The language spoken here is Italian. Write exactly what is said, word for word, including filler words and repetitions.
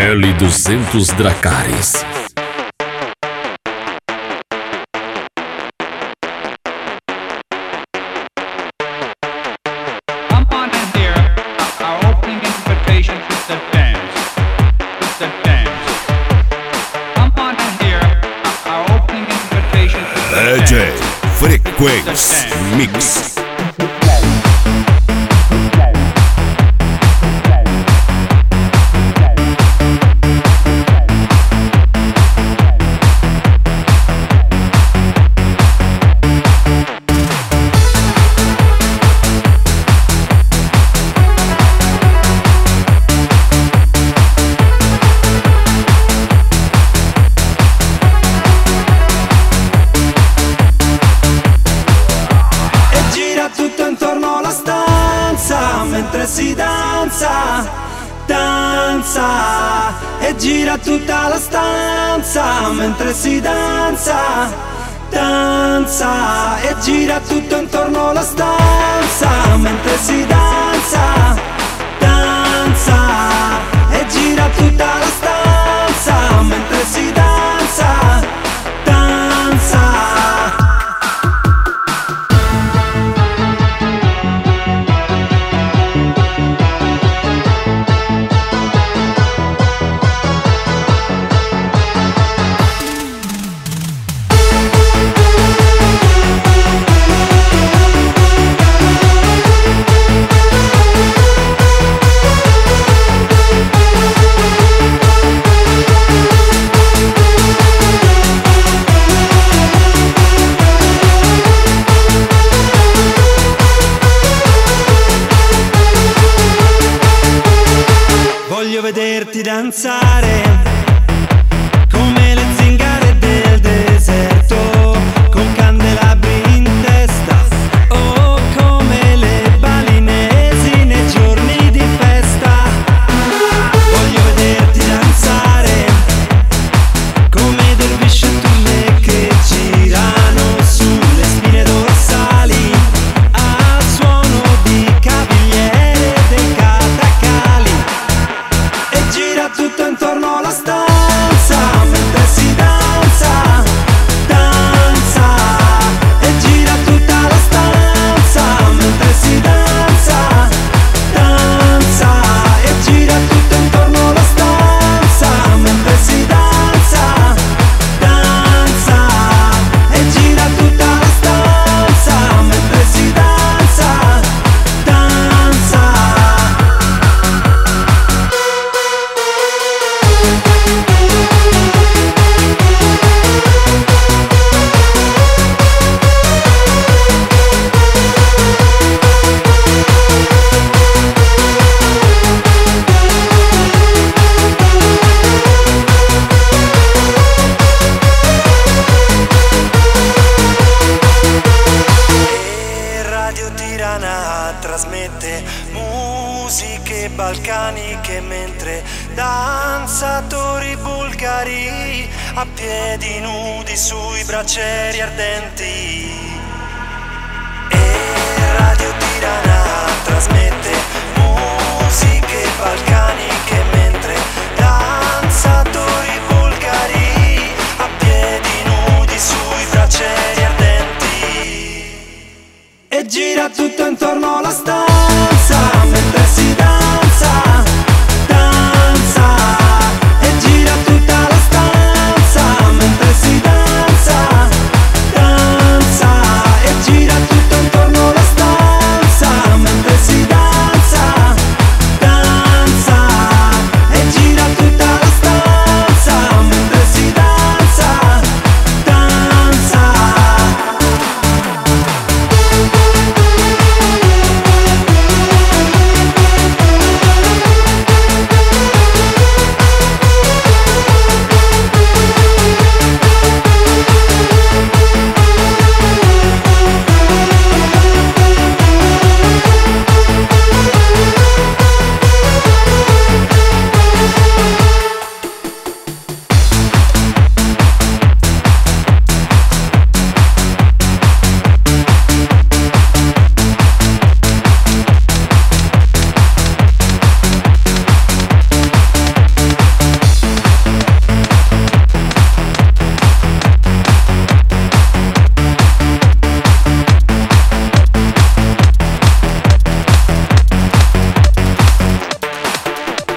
L duzentos Dracarys. D J Frequency Mix. Mentre si danza, danza e gira tutta la stanza. Mentre si danza, danza e gira tutto intorno alla stanza. Mentre si danza, danza e gira tutta la stanza. Mentre si danza, danza. Voglio vederti danzare come le zingare del deserto, con candelabri in testa, o come le balinesi nei giorni di festa. Voglio vederti danzare come dervisci e turne che girano sulle spine dorsali al suono di cavigliere dei catacali. Gira tutto intorno alla stanza, mentre si danza, danza e gira tutta la stanza. Mentre si danza, danza e gira tutto intorno alla stanza. Mentre si danza, danza e gira tutta la stanza. Mentre si danza, danza. Radio Tirana trasmette musiche balcaniche mentre danzatori bulgari a piedi nudi sui braccieri ardenti. E Radio Tirana trasmette